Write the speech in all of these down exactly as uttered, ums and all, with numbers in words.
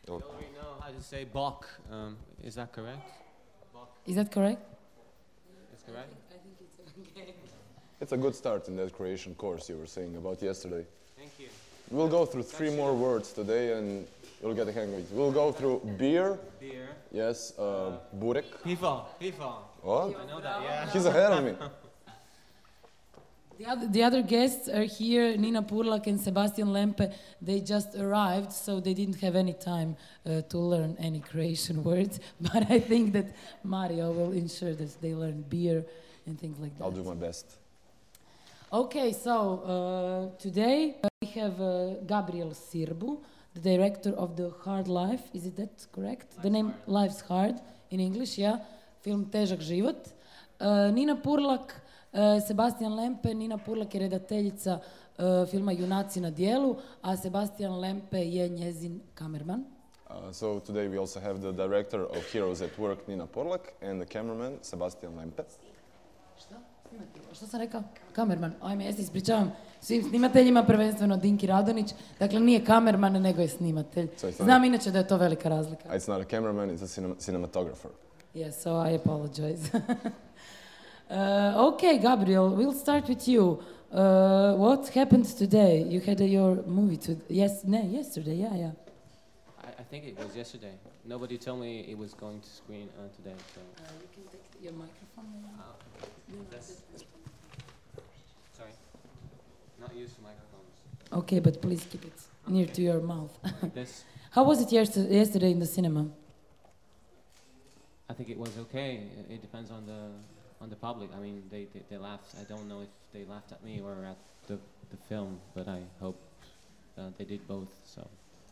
You already know how to say Bach. Um, is that correct? Bach. Is that correct? It's correct? I think, I think it's okay. It's a good start in that Croatian course you were saying about yesterday. Thank you. We'll go through three more words today and you'll get the hang of it. We'll go through beer. Beer. Yes, uh, burek. Pivo. Pivo. What? I know that, yeah. He's ahead of me. The other, the other guests are here, Nina Purlak and Sebastian Lempe. They just arrived, so they didn't have any time uh, to learn any Croatian words. But I think that Mario will ensure that they learn beer and things like that. I'll do my best. Okay, so uh, today uh, we have uh, Gabriel Sirbu, the director of The Hard Life. Is it that correct? Life's the name hard. Life's Hard in English, yeah. Film Težak život. Uh, Nina Purlak, uh, Sebastian Lempe. Nina Purlak je redateljica uh, filma Junaci na dijelu, a Sebastian Lempe je njezin kamerman. Uh, so today we also have the director of Heroes at Work, Nina Purlak, and the cameraman, Sebastian Lempe. Šta? Što sam rekao? Kamerman. Ajme, ja se ispričavam svim snimateljima, prvenstveno Dinki Radonić. Dakle, nije kamerman, nego je snimatelj. So Znam inače da je to velika razlika. It's not a cameraman, it's a cinem cinematographer. Yes, so I apologize. uh, okay, Gabriel, we'll start with you. Uh, what happened today? You had uh, your movie to yes, no, yesterday, yeah, yeah. I, I think it was yesterday. Nobody told me it was going to screen uh, today. So. Uh, you can take your microphone. Uh, that's, sorry, not used to microphones. Okay, but please keep it near to your mouth. Like this. How was it yes yesterday in the cinema? I think it was okay. It, it depends on the on the public. I mean, they, they, they laughed. I don't know if they laughed at me or at the, the film, but I hope uh, they did both. So.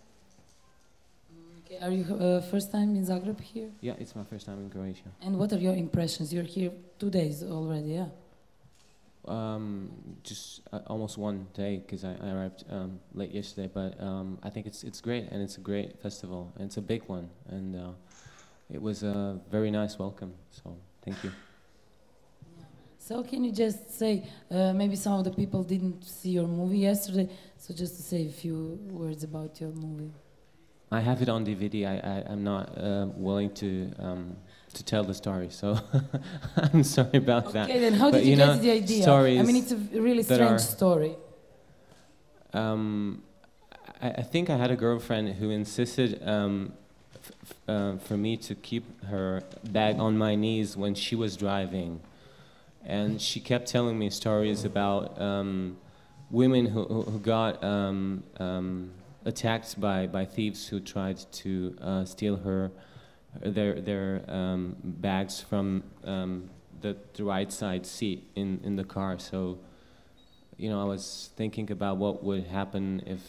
Okay, are you uh, first time in Zagreb here? Yeah, it's my first time in Croatia. And what are your impressions? You're here two days already, yeah? Um, just uh, almost one day because I, I arrived um, late yesterday. But um, I think it's it's great and it's a great festival and it's a big one and uh, it was a very nice welcome. So thank you. So can you just say, uh, maybe some of the people didn't see your movie yesterday, so just to say a few words about your movie. I have it on D V D. I, I, I'm not uh, willing to um, to tell the story, so I'm sorry about okay, that. Okay, then how but did you, you get know, the idea? stories I mean, it's a really strange are, story. Um, I, I think I had a girlfriend who insisted um, f f uh, for me to keep her bag on my knees when she was driving. And she kept telling me stories about um, women who, who, who got um, um, attacked by, by thieves who tried to uh, steal her their their um, bags from um, the, the right side seat in, in the car. So, you know, I was thinking about what would happen if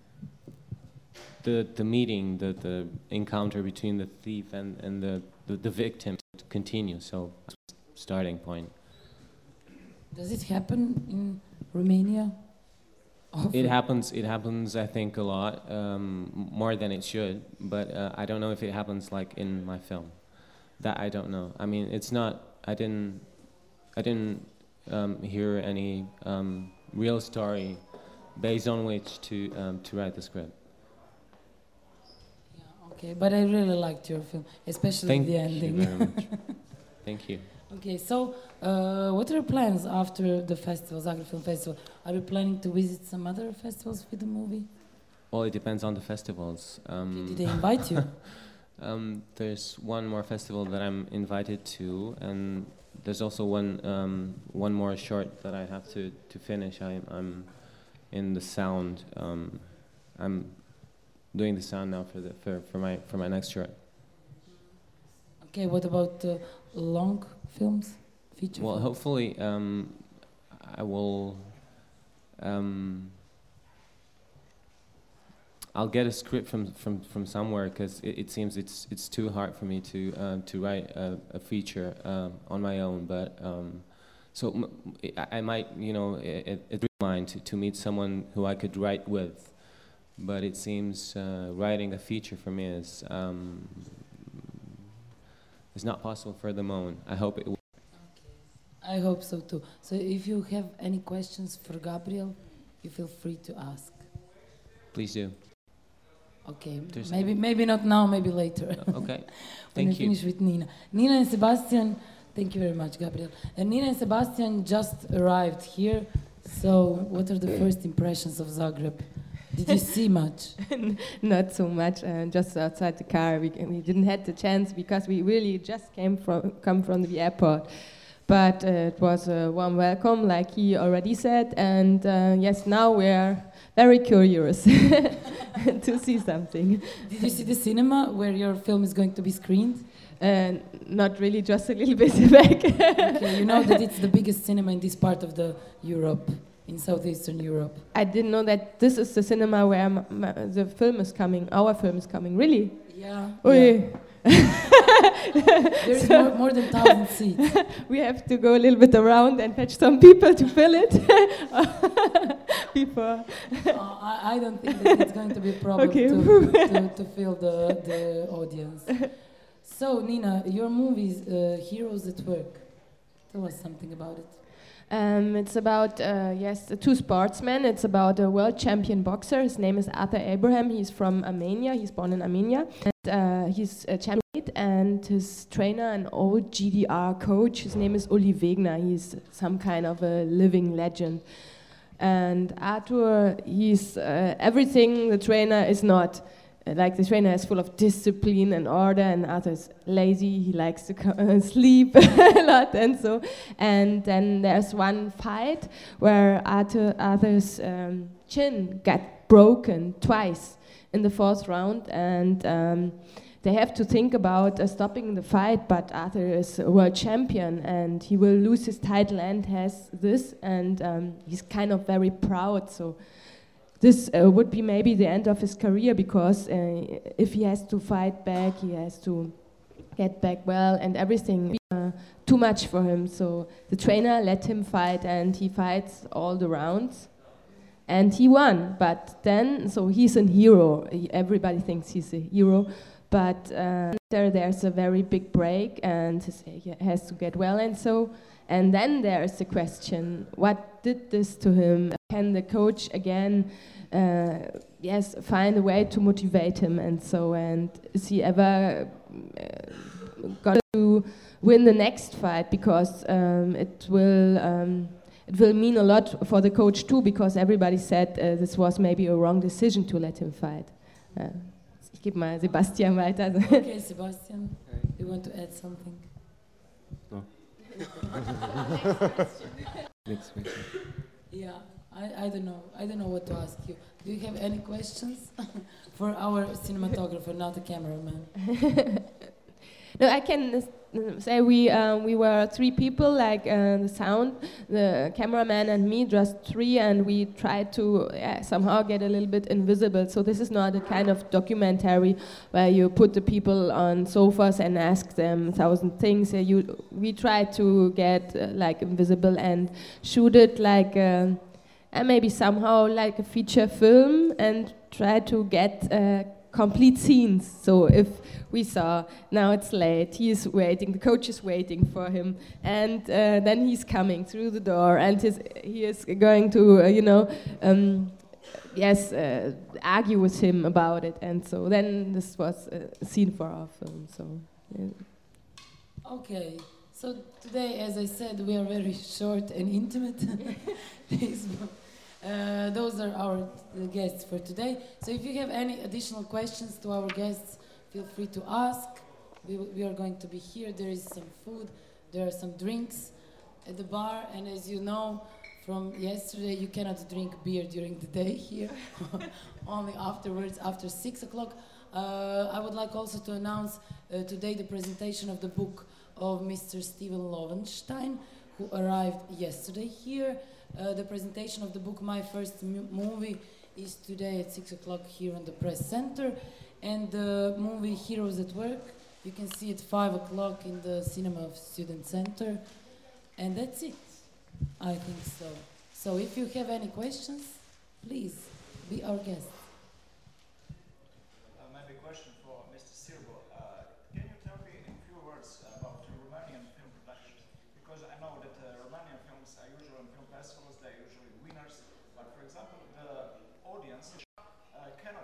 the the meeting, the, the encounter between the thief and, and the, the, the victim to continue. So, starting point. Does it happen in Romania? Often? It happens. It happens. I think a lot, um, more than it should. But uh, I don't know if it happens like in my film. That I don't know. I mean, it's not. I didn't. I didn't um, hear any um, real story based on which to um, to write the script. Yeah. Okay, but I really liked your film, especially Thank the ending. you very much. Thank you. Okay, so uh, what are your plans after the festival, Zagreb Film Festival? Are you planning to visit some other festivals with the movie? Well, it depends on the festivals. Um, okay, did they invite you? um, there's one more festival that I'm invited to, and there's also one um, one more short that I have to, to finish. I, I'm in the sound. Um, I'm doing the sound now for the for, for my for my next short. Okay, what about uh, long films, feature well, films? hopefully um, I will. Um, I'll get a script from from, from somewhere because it, it seems it's it's too hard for me to um, to write a, a feature um, on my own. But um, so m I, I might you know it, it mind to to meet someone who I could write with. But it seems uh, writing a feature for me is. Um, It's not possible for the moment. I hope it will. Okay. I hope so too. So if you have any questions for Gabriel, you feel free to ask. Please do. Okay, There's maybe any- maybe not now, maybe later. Okay. When I Thank you. finish with Nina. Nina and Sebastian, thank you very much, Gabriel. And Nina and Sebastian just arrived here. So, what are the first impressions of Zagreb? Did you see much? Not so much, uh, just outside the car. We, we didn't have the chance because we really just came from come from the airport. But uh, it was a warm welcome, like he already said. And uh, yes, now we're very curious to see something. Did you see the cinema where your film is going to be screened? Uh, not really, just a little bit back. Okay, you know that it's the biggest cinema in this part of the Europe, in southeastern Europe. I didn't know that this is the cinema where m- m- the film is coming, our film is coming, really? Yeah. Oy. There's more, more than thousand seats. We have to go a little bit around and fetch some people to fill it before. Uh, I, I don't think that it's going to be a problem Okay. to, to, to fill the, the audience. So, Nina, your movie is uh, Heroes at Work. Tell us something about it. Um, it's about, uh, yes, the two sportsmen. It's about a world champion boxer. His name is Arthur Abraham. He's from Armenia. He's born in Armenia. And uh, he's a champion. And his trainer, an old G D R coach, his name is Uli Wegner. He's some kind of a living legend. And Arthur, he's uh, everything the trainer is not. Uh, like the trainer is full of discipline and order, and Arthur's lazy. He likes to co- uh, sleep a lot, and so. And then there's one fight where Arthur, Arthur's um, chin got broken twice in the fourth round, and um, they have to think about uh, stopping the fight. But Arthur is a world champion, and he will lose his title and has this, and um, he's kind of very proud. So. This uh, would be maybe the end of his career, because uh, if he has to fight back, he has to get back well, and everything uh, too much for him. So the trainer let him fight, and he fights all the rounds, and he won. But then, so he's a hero. He, everybody thinks he's a hero, but uh, there there's a very big break, and his, he has to get well, and so. And then there's the question: what did this to him? Can the coach again, uh, yes, find a way to motivate him? And so, and is he ever uh, going to win the next fight? Because um, it will um, it will mean a lot for the coach too. Because everybody said uh, this was maybe a wrong decision to let him fight. Uh, ich gebe mal Sebastian weiter. Okay, Sebastian, you want to add something? No. Next question. Yeah, I, I don't know. I don't know what to ask you. Do you have any questions for our cinematographer, not the cameraman? No, I can uh, say we uh, we were three people, like uh, the sound, the cameraman, and me, just three, and we tried to uh, somehow get a little bit invisible. So this is not a kind of documentary where you put the people on sofas and ask them thousand things. Uh, you, we tried to get uh, like invisible and shoot it like uh, uh, maybe somehow like a feature film, and try to get Uh, complete scenes. So if we saw, now it's late, he is waiting, the coach is waiting for him, and uh, then he's coming through the door, and his, he is going to, uh, you know, um, yes, uh, argue with him about it, and so then this was a scene for our film. So, yeah. Okay, so today, as I said, we are very short and intimate. This- Uh, those are our uh, guests for today. So if you have any additional questions to our guests, feel free to ask. We, w- we are going to be here. There is some food, there are some drinks at the bar, and as you know from yesterday, you cannot drink beer during the day here, only afterwards, after six o'clock. Uh, I would like also to announce uh, today the presentation of the book of Mister Steven Lovenstein, who arrived yesterday here. Uh, the presentation of the book My First Mu- Movie is today at six o'clock here in the press center, and the movie Heroes at Work you can see at five o'clock in the cinema of Student Center, and that's it. I think so. So if you have any questions, please be our guest. Uh, maybe a question for Mister Sirbo. Uh, can you tell me in few words about the Romanian film production? Because I know that uh, Romanian films are usually on film festivals, they're usually winners, but for example, the audience uh, cannot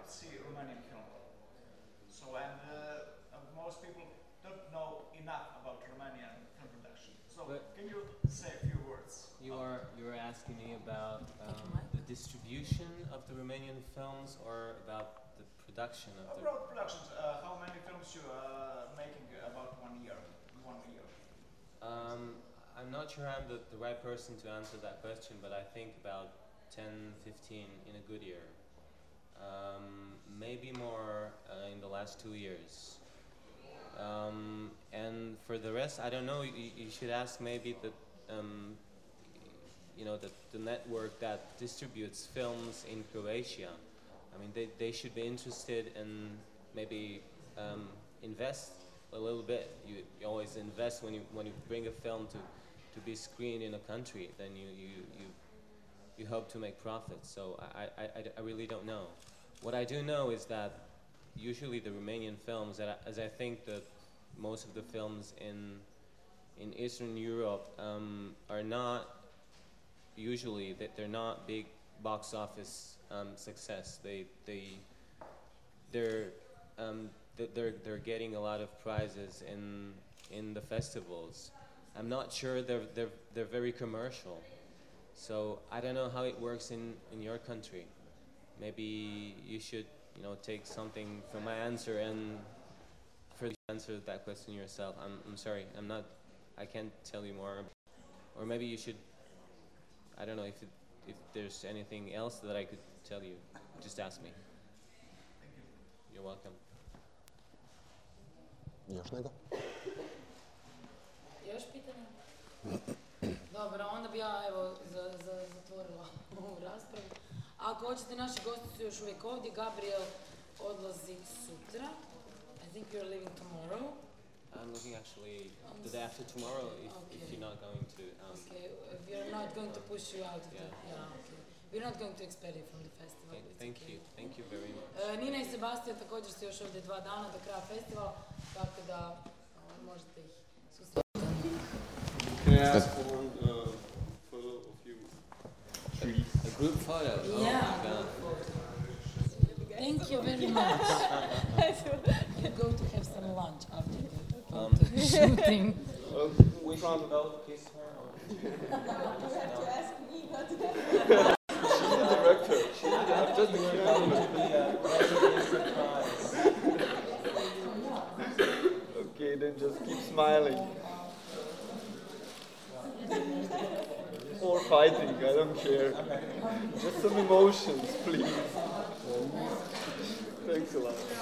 to see Romanian film. So, and uh, uh, most people don't know enough about Romanian film production. So, But- can you say a few words? You of- are you are asking me about Thank you, um, Mike. the distribution of the Romanian films or about the production of the. Abroad productions. Uh, how many films you are making about one year? One year. Um, I'm not sure I'm the, the right person to answer that question, but I think about ten, fifteen in a good year. Um, maybe more uh, in the last two years. Um, and for the rest, I don't know. You, you should ask maybe the, um, you know, the, the network that distributes films in Croatia. I mean, they, they should be interested in maybe um, invest a little bit. You, you always invest when you when you bring a film to, to be screened in a country. Then you you, you you hope to make profits. So I, I, I, I really don't know. What I do know is that usually the Romanian films, that I, as I think that most of the films in in Eastern Europe um, are not usually that they're not big box office um, success. They they they're um, th- they're they're getting a lot of prizes in in the festivals. I'm not sure they're they're they're very commercial. So I don't know how it works in, in your country. Maybe you should, you know, take something from my answer and further answer that question yourself. I'm I'm sorry, I'm not, I can't tell you more. Or maybe you should, I don't know if it, if there's anything else that I could tell you. Just ask me. You're welcome. Još nego? Još pitanja? Dobro, onda bi ja evo za, za, zatvorila ovu raspravu. Ako hoćete, naši gosti su još uvijek ovdje. Gabriel odlazi sutra. I think you're leaving tomorrow. I'm looking actually the day after tomorrow if, if Okay. you're not going to. Um, Okay, we are not going to push you out of Yeah. the... Yeah, okay. We're not going to expel you from the festival. thank, It's thank okay. you, thank you very much. E, Nina i Sebastian također su još ovdje dva dana do kraja festivala, tako da o, možete ih susretiti. Can I ask one uh, photo of you, please? A group photo. Oh Yeah. my God. Thank you very much. You go to have some lunch after the Um, photo shooting. Uh, We should both kiss her. Or She's the director. I'm just the camera. Okay, then just keep smiling. Or fighting, I don't care. Just some emotions, please. Thanks a lot.